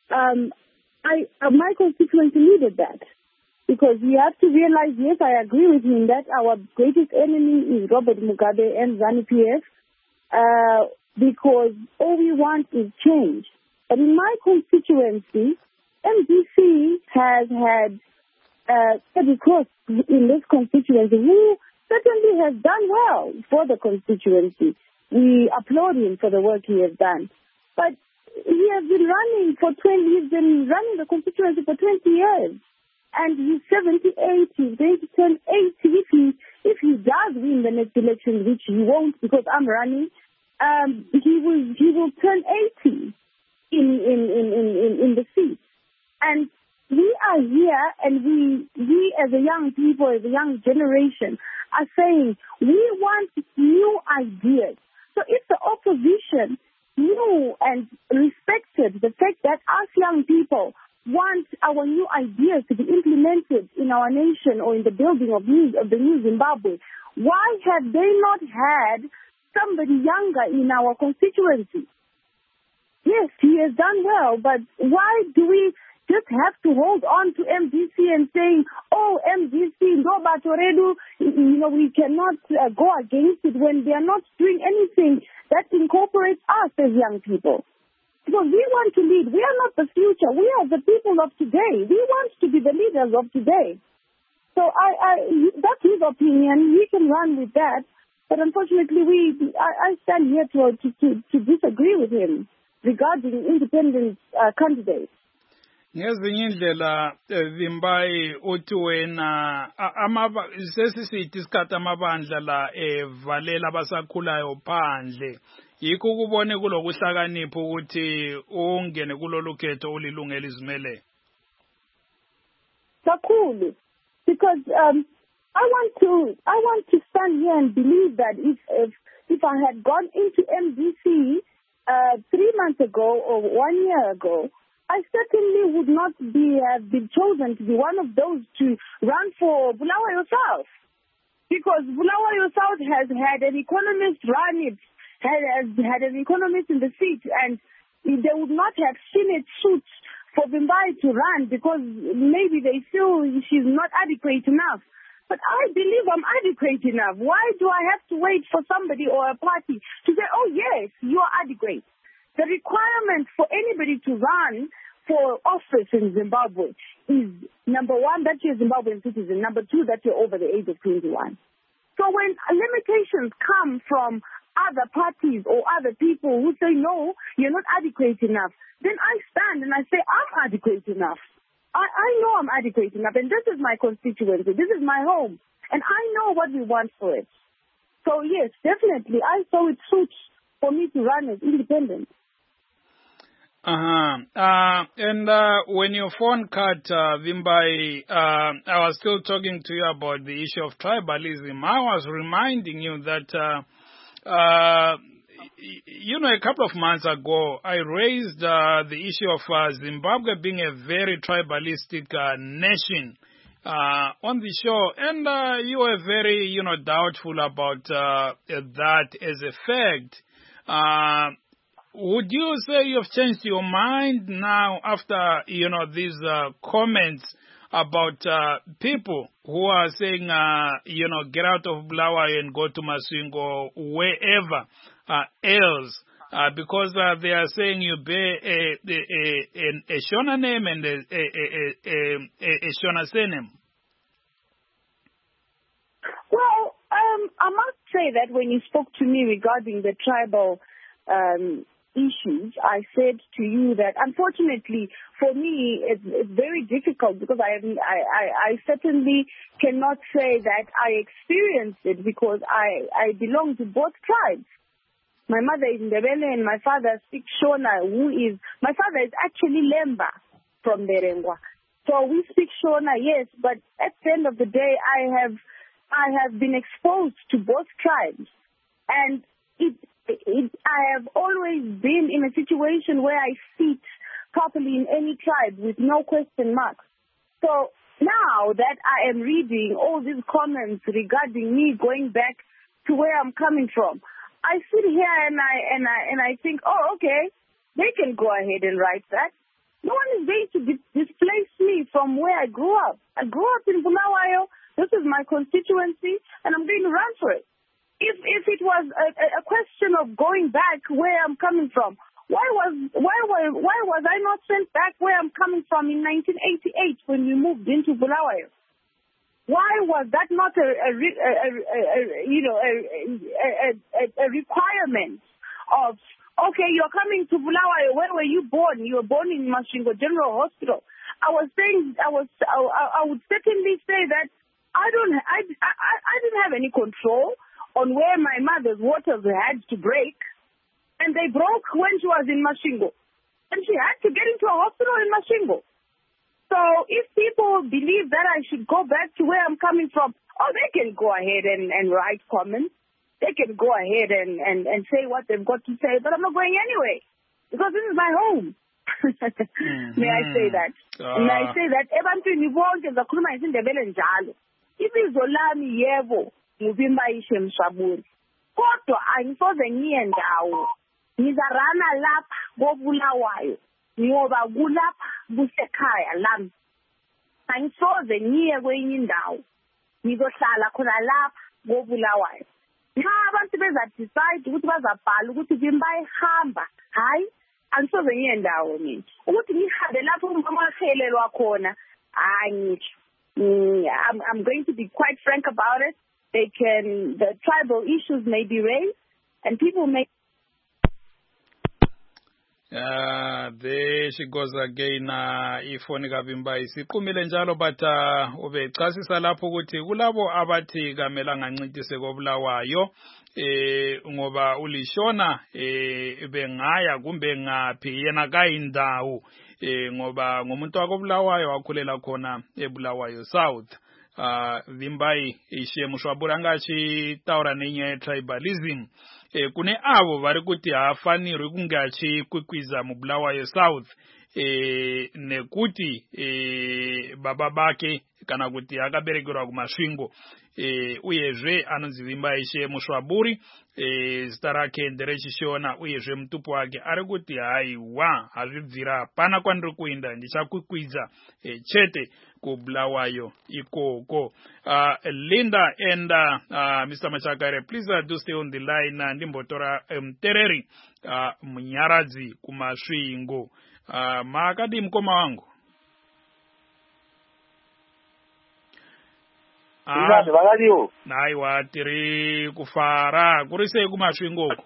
my constituency needed that. Because we have to realize, yes, I agree with him that our greatest enemy is Robert Mugabe and ZANU-PF, because all we want is change. But in my constituency, MDC has had Eddie Cross in this constituency, who certainly has done well for the constituency. We applaud him for the work he has done. But he has been running he's been running the constituency for 20 years. and he's 78, he's going to turn 80 if he does win the next election, which he won't because I'm running. He will turn 80 in the seat. And we are here, and we as a young people, as a young generation, are saying we want new ideas. So if the opposition knew and respected the fact that us young people want our new ideas to be implemented in our nation or in the building of the new Zimbabwe, why have they not had somebody younger in our constituency? Yes, he has done well, but why do we just have to hold on to MDC and saying, oh, MDC, no Batoredu, we cannot go against it when they are not doing anything that incorporates us as young people? Because we want to lead. We are not the future. We are the people of today. We want to be the leaders of today. So that's his opinion. We can run with that. But unfortunately, I stand here to disagree with him regarding independent candidates. Ngezinye indlela Vimbai uthi wena sesisithi isikhathi amabandla la evalela abasakhulayo phandle yikho ukubone kulokuhlakanipha ukuthi ungene kulolu khetho ulilungela izimele. Kakhulu, because I want to stand here and believe that if I had gone into MDC 3 months ago or 1 year ago, I certainly would not have been chosen to be one of those to run for Bulawayo South, because Bulawayo South has had an economist run it, has had an economist in the seat, and they would not have seen it suit for Vimbai to run because maybe they feel she's not adequate enough. But I believe I'm adequate enough. Why do I have to wait for somebody or a party to say, oh yes, you are adequate? The requirement for anybody to run for office in Zimbabwe is, number one, that you're a Zimbabwean citizen. Number two, that you're over the age of 21. So when limitations come from other parties or other people who say, no, you're not adequate enough, then I stand and I say, I'm adequate enough. I know I'm adequate enough, and this is my constituency. This is my home, and I know what we want for it. So, yes, definitely, I saw it suits for me to run as independent. And when your phone cut, Vimbai, I was still talking to you about the issue of tribalism. I was reminding you that, a couple of months ago, I raised the issue of Zimbabwe being a very tribalistic nation on the show, and you were very, doubtful about that as a fact. Would you say you've changed your mind now after, these comments about people who are saying, get out of Bulawayo and go to Masvingo or wherever else, because they are saying you bear a Shona name and a Shona surname? Well, I must say that when you spoke to me regarding the tribal issues, I said to you that unfortunately for me it's very difficult because I certainly cannot say that I experienced it because I belong to both tribes. My mother is Ndebele and my father speaks Shona, my father is actually Lemba from Berengwa. So we speak Shona, yes, but at the end of the day I have been exposed to both tribes, and I have always been in a situation where I fit properly in any tribe with no question marks. So now that I am reading all these comments regarding me going back to where I'm coming from, I sit here and I think, oh, okay, they can go ahead and write that. No one is going to displace me from where I grew up. I grew up in Bulawayo. This is my constituency, and I'm going to run for it. If it was a question of going back where I'm coming from, why was I not sent back where I'm coming from in 1988 when we moved into Bulawayo? Why was that not a requirement of, okay, you're coming to Bulawayo, where were you born? You were born in Masvingo General Hospital. I would certainly say that I didn't have any control on where my mother's waters had to break, and they broke when she was in Masvingo, and she had to get into a hospital in Masvingo. So if people believe that I should go back to where I'm coming from, they can go ahead and write comments. They can go ahead and say what they've got to say, but I'm not going anyway, because this is my home. May I say that? May I say that? Ebantwini bonke zakhuluma isiNdebele njalo. Ibizo lami yebo ngubimbayishe Mswaburi. Kodwa angisoze ngiye ndawo. Ngizarana lapha koBulawayo. Ngoba kulapha kusekhaya lami. Angisoze ngiye kwenye indawo. Ngizohlala khona lapha koBulawayo. Nxa abantu bezadecide ukuthi bazabhala ukuthi bimbayihamba, hayi angisoze ngiye ndawo mina. Ukuthi ngihambe lapho umama wahelelwa khona, angisho. I'm going to be quite frank about it. The tribal issues may be raised, and people may. There she goes again. Ifoni kaBimbayi siqumile njalo but ubechasisa lapho ukuthi kulabo abathi kamelanga ncintise koBulawayo ngoba ulishona bengaya kumbe ngaphi yena kayindawo ngoba ngomuntu wakoBulawayo wakhulela khona eBulawayo South. Vimbayi ishe Mswaburi angachi taura nenye tribalism kune avo vari kuti haafanirwi kunge achikwikwidza muBulawayo South nekuti baba bake kana kuti akaberekerwa kuMasvingo uyezve anonzi Vimbayi ishe Mswaburi zita rake nderechishona uyezve mutupu wake ari kuti haiwa hazvibvira hapana kwandiri kuenda ndichakwikwidza chete kuBulawayo ikoko. Linda and Mr. Machakare, please do stay on the line. Ndimbotora Mtereri Munyaradzi kuMasvingo. Makadi mkoma wangu. Naiwa tiri kufara kurise kuMasvingo.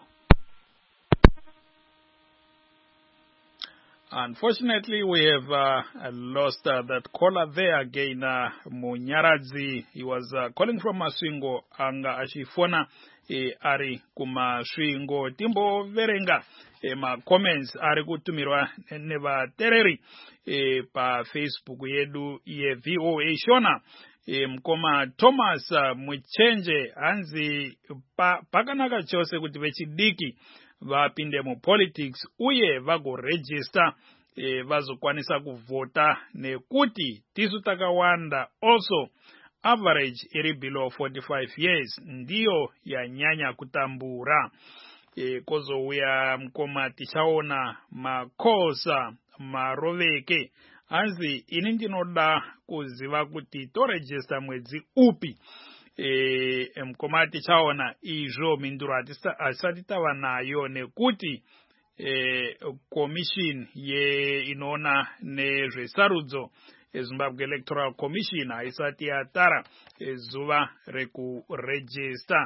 Unfortunately, we have lost that caller there again, Munyaradzi. He was calling from Masvingo, anga ashifona ari kuMasvingo. Timbo verenga ma comments ari kutumirwa neva tereri pa Facebook yedu ye VOA shona. Mkoma Thomas Muchenje anzi pakanaka chose kuti vechidiki vapinde mu politics uye vagoregister vazokwanisa kuvota nekuti tisu takawanda also average iri below 45 years ndiyo yanyanya kutambura kozouya mkoma tichaona makosa maroveke anzi ini ndinoda kuziva kuti toregister mwedzi upi mkoma tichaona izvo minduro asati tava nayo nekuti commission inoona nezvesarudzo Zimbabwe Electoral Commission haisati yatara zuva rekuregister.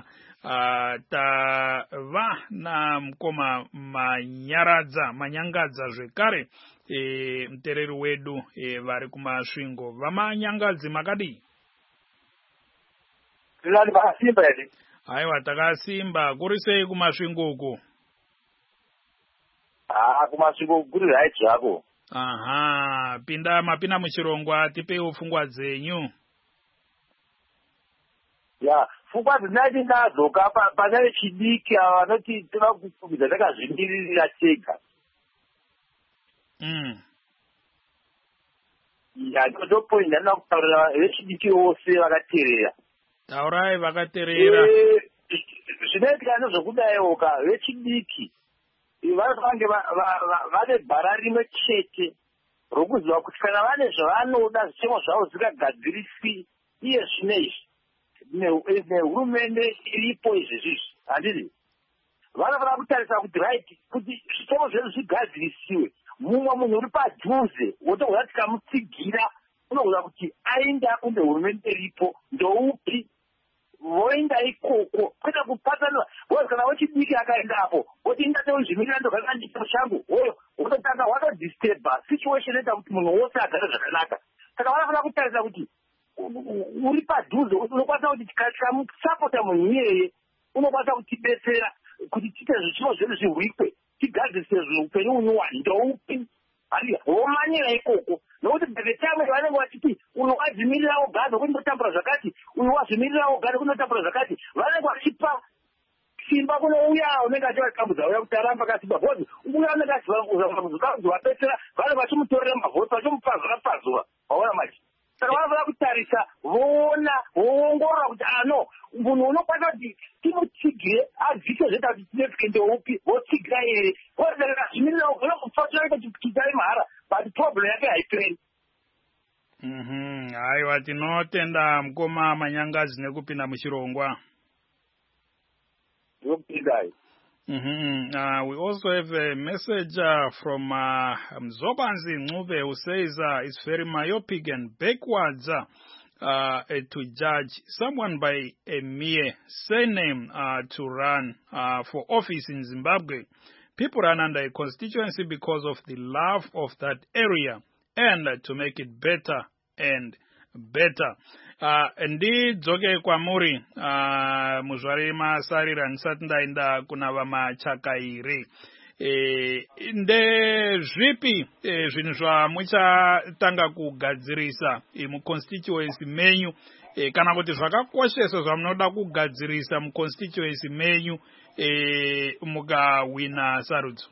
Tava na mkoma manyangadza zvekare mtereri wedu vari kuMasvingo. Vamanyangadzi makadi? Aiwa takasimba. Kuri sei kuMasvingo uko? kuMasvingo kuri right zvako. Aha, mapinda muchirongwa tipe ufungwa dzenyu. Ya, pfungwa dzinati ndadzoka pana vechidiki ava vanoti toda kufumidza takazvimiririra tega. Ya, ndopoint ndanoda kutaurira vechidiki vose vakateerera. Taurai vakateerera. Zvinoitika nezvokudaiwoka vechidiki vanenge vane bhara rimwe chete rokuziva kuti kana vane zvavanoda zvichemo zvavo zvikagadziriswi iye zvinezvi nehurumende iripo izvezvizvi handizvi vanofanira kutarisa kuti right kuti zvitoro zvedu zvigadzirisiwe mumwe munhu uri padhuze wotogoza tikamutsigira unogoza kuti aenda kunde hurumende iripo ndoupi voenda ikoko kwete kupatsanwa bcause kana wechidiki akaendapo woti indatozvimirira ndogara ndite mushango oyo wototanga watodisturba situation inoita kuti munhu wose agare zvakanaka saka vanofana kutarisa kuti uri padhuze unokwanisa kuti tikamusapota munhu iyeye unokwanisa kutibetsera kuti tiite zvichivo zvedu zvirwikwe tigadzise upenyu unyuwani ndoupi haiya womanyira ikoko nokuti bhebhetamwe vanenge vachiti uyu wadzimirirawo gaza kunotambura zvakati uyu wazvimirirawo gaza kunotambura zvakati vanenge vachipa simba kunouya unenge achivatambudza uya kuti aramba kasimba bcause uya unenge achizovapetsera vanenge vachimutorera mavhoti vachimupazuva pazuva vaona machi saka vanofana kutarisa voongorora kuti ano munhu unokwanisa kuti timutsigire adzike zveta kuti tinetsike ndeupi votsigira here zvimirirao gona kufatiraaita titai mahara but problem yake haiperi. Haiwa tinotenda mukoma Manyangazi nekupinda muchirongwa. We also have a message from Mzobanzi Ncube who says it's very myopic and backwards to judge someone by a mere surname to run for office in Zimbabwe. People run under a constituency because of the love of that area and to make it better and better. Ndidzoke kwamuri muzvari masarira ndisati ndaenda kuna vamachakairi. Ndezvipi zvinhu zvamuchatanga kugadzirisa muconstituency menyu kana kuti zvakakoshesa zvamunoda kugadzirisa muconstituency menyu mukawina sarudzo?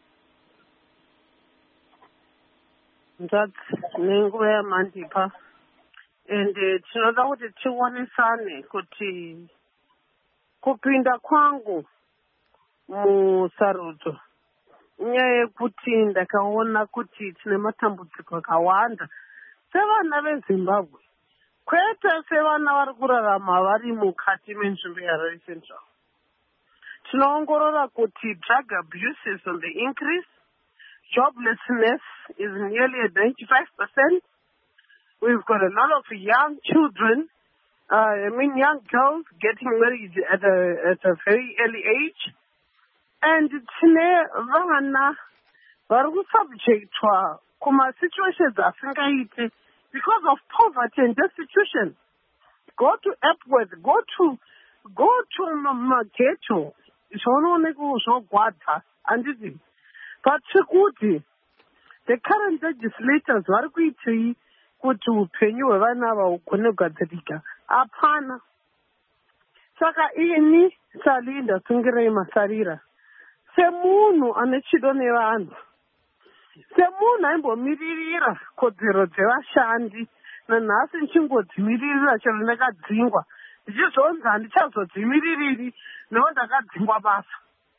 Nenguva yamandipa ende tinoda kuti tionesane kuti kupinda kwangu musarudzo nyaya yekuti ndakaona kuti tine matambudziko akawanda sevana veZimbabwe, kwete sevana vari kurarama vari mukati menzvimbo yaHarare Central. Tinoongorora kuti drug abuse is on the increase, joblessness is nearly at 95%. We've got a lot of young children, young girls getting married at a very early age. And tine vana vari kusubjectwa kuma situations asingaite because of poverty and destitution. Go to Epworth, go to Mageto, zvonooneka zvogwadza handiti. But kuti the current legislators vari kuitei kuti upenyu hwevana ava hugone kugadzirika? Hapana. Saka ini Salinda Tsungirei Masarira, semunhu ane chido nevanhu, semunhu aimbomiririra kodzero dzevashandi, nanhasi ndichingodzimiririra chero ndakadzingwa, ndichizonzi handichazodzimiririri nekuti ndakadzingwa basa.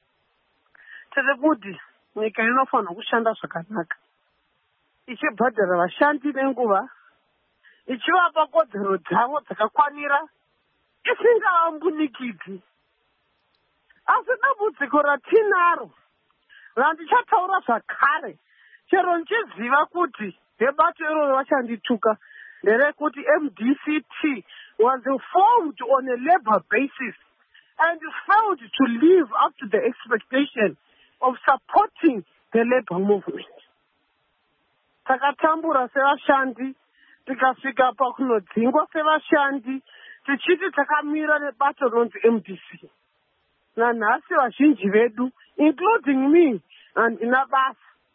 Tiri kuti nyika inofanira kushanda zvakanaka, ichibhadhara vashandi nenguva, ichivapa kodzero dzavo dzakakwanira, isingavambunikidzi. Asi dambudziko ratinaro randichataura zvakare chero ndichiziva kuti debato iroro vachandituka nderekuti MDCT was formed on a labor basis and failed to live up to the expectation of supporting the labor movement. Takatambura sevashandi, tikasvika pakunodzingwa sevashandi, tichiti takamira nebato ronzi MDC. Nanhasi vazhinji vedu, including me, handina basa.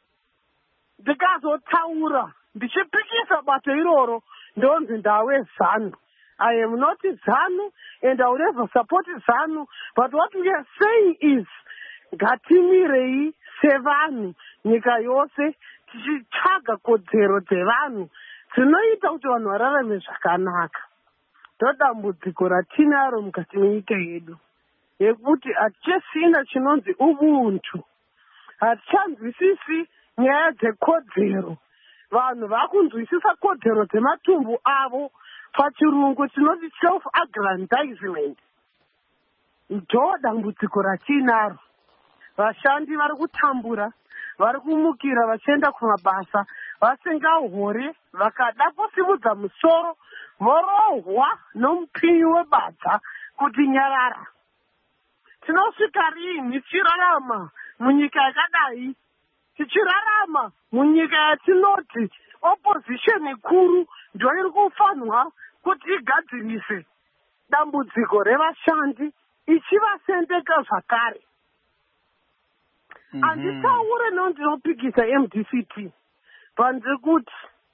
Ndikazotaura, ndichipikisa bato iroro, ndonzi ndawe ZANU. I am not ZANU and I will never support ZANU, but what we are saying is, ngatimirei sevanhu nyika yose tichitsvaga kodzero dzevanhu dzinoita kuti vanhu vararame zvakanaka. Ndodambudziko ratinaro mukati menyika yedu, yekuti hatichasina chinonzi ubuntu, hatichanzwisisi nyaya dzekodzero. Vanhu vakunzwisisa kodzero dzematumbu avo, pachirungu tinoti self-aggrandizement. Ndodambudziko ratinaro. Vashandi vari kutambura, vari kumukira vachienda kumabasa, vasingahore, vakada kusimudza musoro, vorohwa nomupinyi webadza, kuti nyarara. Tinosvika rini tichirarama munyika yakadai, tichirarama munyika yatinoti opposition kuru ndio iri kufanwa kuti igadzirise dambudziko revashandi ichivasendeka zvakare. Handitaure nondinopikisa MDCT panze kuti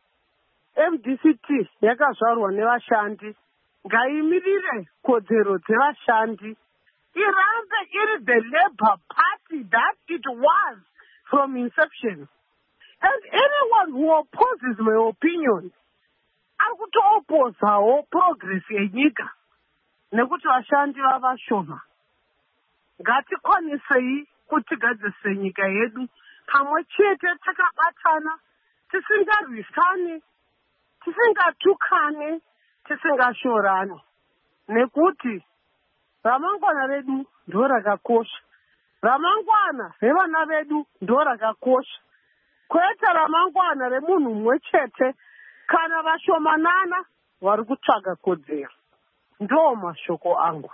MDCT yakazvarwa nevashandi, ngaimirire kodzero dzevashandi, irambe iri the Labour Party that it was from inception. And anyone who opposes my opinion ari kutoopposawo progress yenyika nekuti vashandi vavashoma. Ngatikwanisei kuti tigadzise nyika yedu pamwe chete takabatana, tisingarwisane, tisingatukane, tisingashorane, nekuti ramangwana redu ndo rakakosha. Ramangwana revana vedu ndo rakakosha, kwete ramangwana remunhu mumwe chete kana vashomanana vari kutsvaga kodzero. Ndo mashoko angu.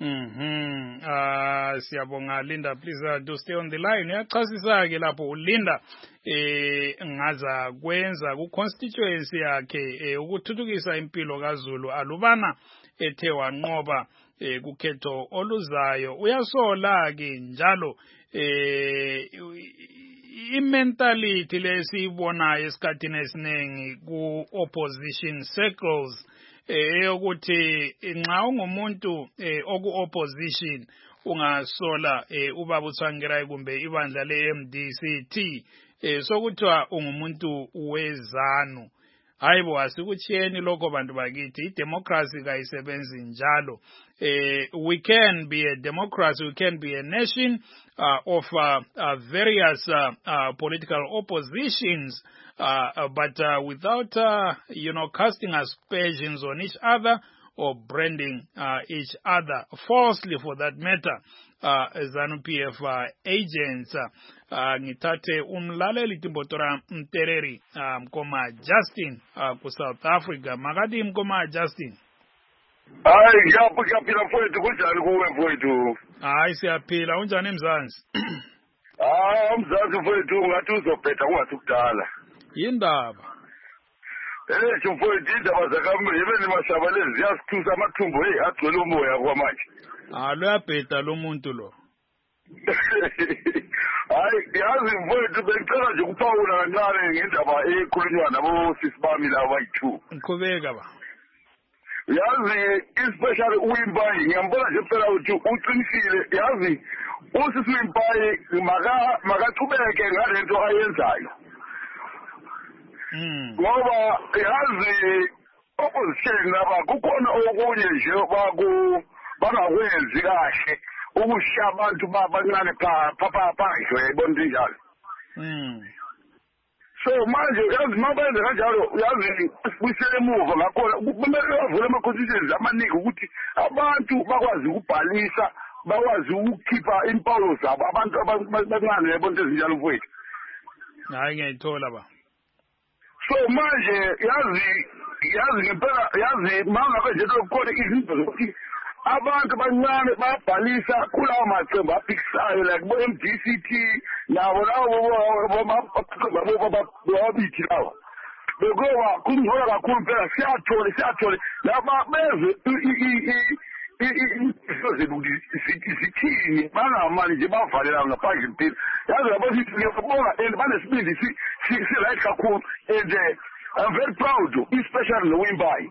Siyabonga Linda, please do stay on the line. Uyachasisa ke lapho uLinda ngaza kwenza ku constituency yakhe ukuthuthukisa impilo kaZulu alubana ethe wanqoba kukhetho oluzayo. Uyasola ke njalo imentality lesibonayo esikhathini esiningi ku opposition circles ukuthi nxa ungumuntu oku opposition ungasola ubaba uTsvangirai kumbe ibandla le-MDCT sokuthiwa ungumuntu wezanu. Hayibo asikutshiyeni lokho bantu bakithi, idemocracy kayisebenzi njalo. We can be a democracy, we can be a nation of various political oppositions, but without casting aspersions on each other or branding each other falsely, for that matter. ZANU-PF agents ngithathe umlaleli Timbotora Mtereri mkoma Justin ku South Africa. Makati mkoma Justin. Hayi ngiyaphila mfowethu, kunjani kuwe mfowethu? Hayi siyaphila, unjani Mzansi? Mzansi mfowethu ngathi uzophetha kungasukudala. Yindaba. Mfowethu indaba zakambe yebeni masaba lezi ziyasithusa amathumbu agcwele umoya kwamanje. Luyabheda lo muntu lo. Hayi yazi mfowethu bengicela nje ukuphawula kancane ngendaba ekhulunywa nabo sisi bami laba bayi-2. Ngiqhubeka ba. Yazi especially uWimbayi ngiyambona nje phela ukuthi uqinisile. Yazi usisi uWimbayi makaqhubeke ngalento ayenzayo. Ngoba yazi opposition laba kukhona okunye nje bangakwenzi kahle ukushiya abantu babancane phandle yayibona njalo. So manje yazi mabenze kanjalo yazi kwisele emuva ngakhona kumele bavule ama-constituencies amaningi ukuthi abantu bakwazi ukubhalisa, bakwazi ukukhipha impawu zabo abantu abancane yayibona ezinjalo mfowethu. Hayi ngiyayithola ba. So manje yazi ngempela yazi mangabe nje kukhona izinto zokuthi abantu bancane bayabhalisa kulawo maqembu aphikisayo like bo-MDCT nabo lawo babithi lawa. Bekuba kungcono kakhulu phela siyathole laba bezwe zithini bangamali nje bavalelanga ngaphandle impilo. Yazi labo sithi ngiyabonga and banesibindi si-right kakhulu and I'm very proud, especially noWimbayi.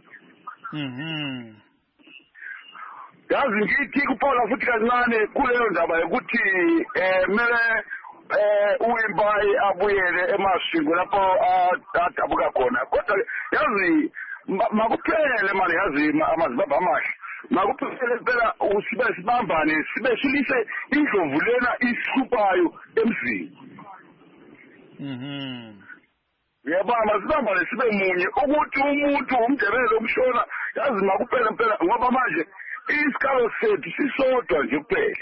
Yazi ngithi kuphawula futhi kancane kuleyo ndaba yokuthi kumele uWimbayi abuyele emashingo lapho adabuka khona. Kodwa yazi makuphele mali yazi amazibamba amahle. Makuphele phela sibe sibambane sibe silise indlovu lena isihluphayo emzini. Yabona sibambane sibe munye ukuthi umuntu umndebele umshona yazi makuphele phela ngoba manje isikalo sethu sisodwa nje kuphela.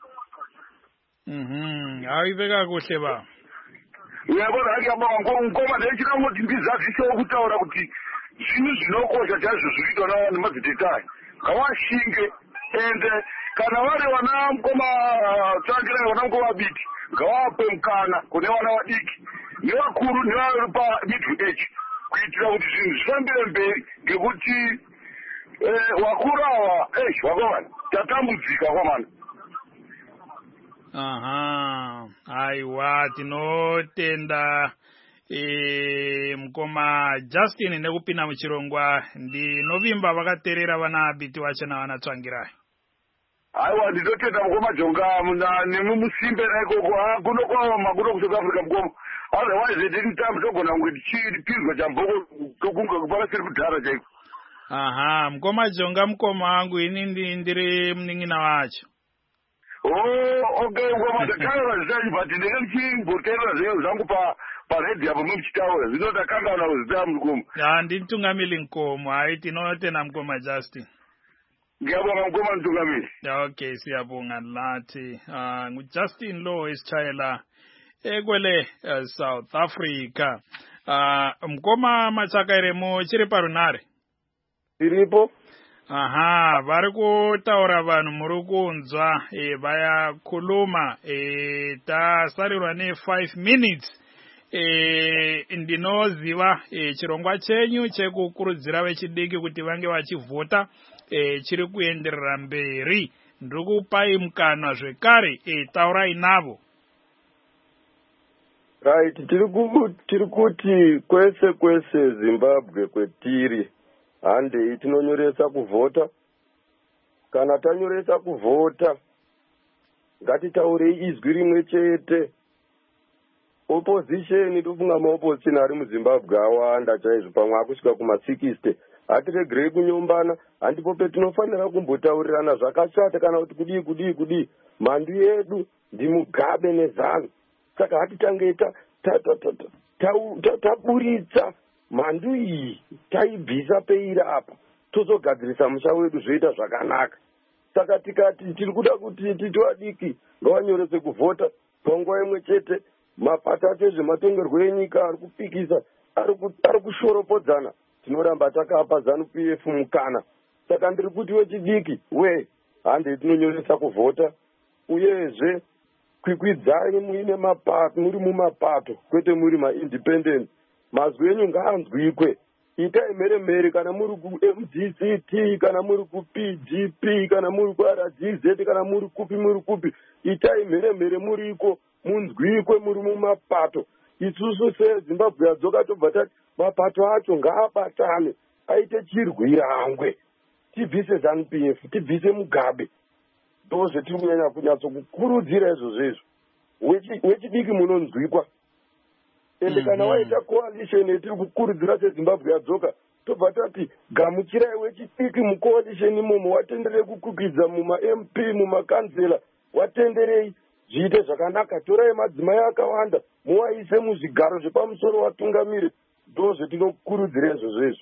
Ayibeka kuhle ba. Uyabona ngiyabonga ngoma lethi ukuthi ngizakho isho ukutawula ukuthi zvinhu zvinokosha chaizvo zvinoitwa navanhu madzitetai ngawashinge and kana vari vana mukoma Tsvangirai vana mukoma Biti ngavape mukana kune vana vadiki nevakuru nevari pamiddle age kuitira kuti zvinhu zvifambire mberi ngekuti wakuru ava vakomana tatambudzika kwamana. Aiwa tinotenda mukoma Justin nekupinda muchirongwa ndinovimba vakateerera vana Biti wacho navana Tsvangirai. Aiwa ndinotenda mukoma Jonga nemumusimbe naikoko kuno kwavama kuno kuSouth Africa mukoma otherwise tinitambo togona kunge tichipinzwa chamboko tokunga kupaka siri kudhara chaiko. Mukoma Jonga mukoma wangu ini ndiri munin'ina wacho. Okay, mukoma ndakanga zvisachi but ndenge ndichimboteerera zvenyu zvangu paredhi apo muchitaura zvino ndakangana kuzita mukoma. Nditungamiri mukoma hai tinotenda mukoma Justin. Ngiyabonga mukoma mtungamiri. Okay, siyabonga lati. Justin Law esichayela ekwele South Africa. Mukoma Matsakairemo chiri parunare. Tiripo. Vari kutaura vanhu muri kunzwa vayakhuluma tasarirwa ne5 minutes. Ndinoziva chirongwa chenyu chekukurudzira vechidiki kuti vange vachivhota chiri kuenderera mberi. Ndiri kupai mukana zvekare taurai navo. Right, tiri kuti kwese Zimbabwe kwetiri hande tinonyoresa kuvhota. Kana tanyoresa kuvhota ngatitaurei izwi rimwe chete. Opposition tofunga maopposition ari muZimbabwe awanda chaizvo pamwe akusvika kuma60. Hatiregerei kunyombana, handipo petinofanira kumbotaurirana zvakashata kana kuti kudii. Mhandu yedu ndiMugabe neZanu. Saka hatitangei taburitsa mhandu iyi taibvisa peiri apa tozogadzirisa musha wedu zvoita zvakanaka. Saka tikati tiri kuda kuti titi vadiki ngavanyorese kuvhota panguva imwe chete. Mapato acho ezvematongerwo enyika ari kupikisa, ari kushoropodzana. Tinoramba takapa ZANU-PF mukana. Saka ndiri kuti wechidiki hande tinonyoresa kuvhota uyezve kwikwidzai muine mapato, muri mumapato kwete muri maindependent. Mazwi enyu ngaanzwikwe. Itai mheremhere kana muri kuMDCT kana muri kuPGP kana muri kuRGZ kana muri kupi. Itai mheremhere muriko munzwikwe muri mumapato. Isusu seZimbabwe yadzoka tobva tati mapato acho ngaabatane aite chirwirangwe. Tibvise ZANU-PF, tibvise Mugabe. Ndozve tiri kunyanya kunyatsokukurudzira izvozvo. Wechidiki munonzwikwa. Ende kana waita coalition yetiri kukurudzira seZimbabwe yadzoka tobva tati gamuchirai wechidiki mucoalition imomo watenderei kukwikidza muma-MP mumakansela watenderei zviite zvakanaka. Torai madzimai akawanda muwaise muzvigaro zvepamusoro watungamiri. Ndozve tinokurudzira izvozvo.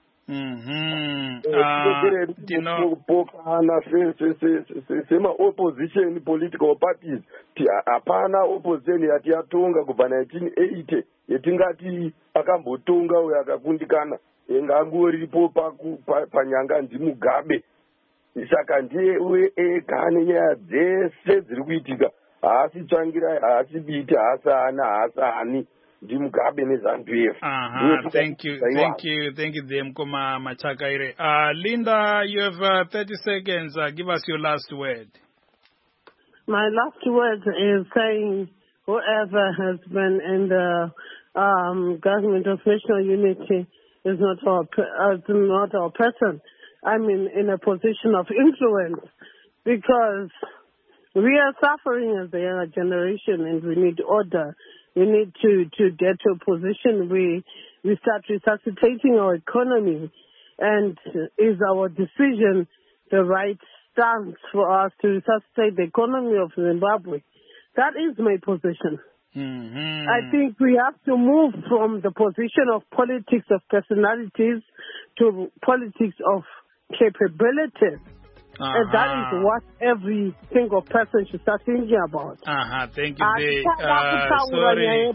Tinopokana sema-opposition political parties hapana opposition yati yatonga kubva 1980 yetingati akambotonga uyo akakundikana engangoripo panyanga ndiMugabe. Saka ndiye uye ega nenyaya dzese dziri kuitika. Haasi Tsvangirai, haasi Biti, haasi Ana, haasi Ani. Mugabe neZANU-PF. Thank you there, Mukoma Matsakaire. Linda, you have 30 seconds. Give us your last word. My last word is saying whoever has been in the government of national unity is not our person. I mean, in a position of influence, because we are suffering as a younger generation and we need order. We need to get to a position where we start resuscitating our economy. And is our decision the right stance for us to resuscitate the economy of Zimbabwe? That is my position. I think we have to move from the position of politics of personalities to politics of capabilities. And that is what every single person should start thinking about. Thank you. Sorry,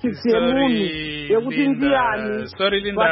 Linda.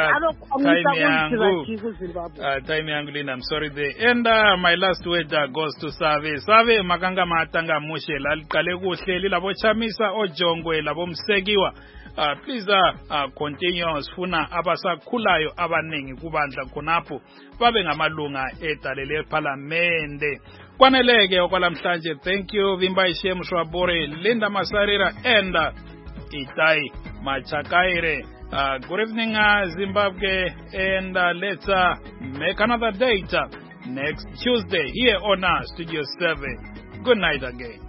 Time yangu Linda, I'm sorry there. And my last word goes to Save makanga matanga mushe lalikale kuhle labo chamisa ojongwe labo msekiwa. Please continue sifuna abasakhulayo abaningi kubandla khonapho babe ngamalunga edalele parliamente kwaneleke okwalamhlanje. Thank you Vimbaishe Mshwabore, Linda Masarira and Itai Machakaire. Good evening Zimbabwe, and let's make another date next Tuesday here on Studio 7. Good night again.